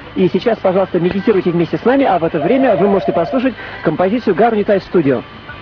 И сейчас, пожалуйста, медитируйте вместе с нами, а в это время вы можете послушать композицию Гарнитай Студио.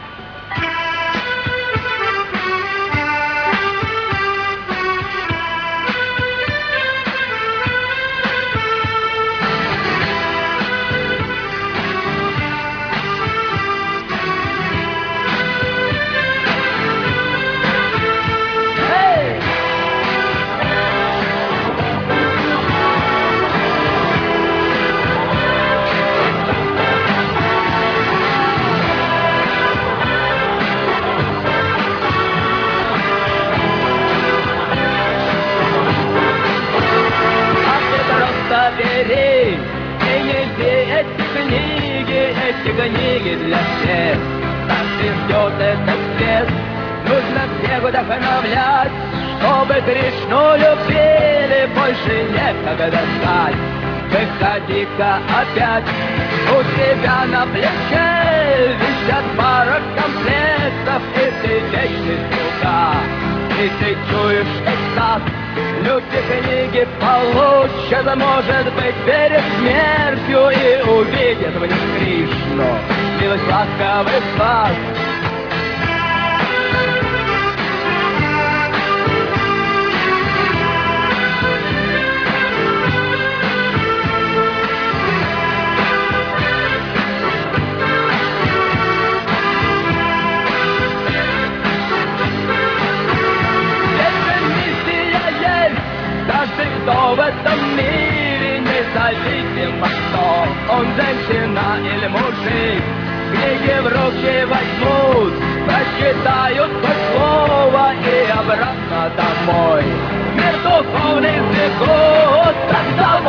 Бери и неси эти книги для всех. Нас ждет этот свет, нужно всех вдохновлять, чтобы Кришну любили, больше некогда ждать. Выходи-ка опять, у тебя на плече висят пара комплектов, и ты вечный слуга, и ты чуешь экстаз. Люди книги получат, может быть, перед смертью, и увидят в них Кришну, милость ласковых глаз. Каждый, кто в этом мире, независимо кто, он женщина или мужик, книги в руки возьмут, прочитают хоть слово и обратно домой. Мир духовный сбегут, так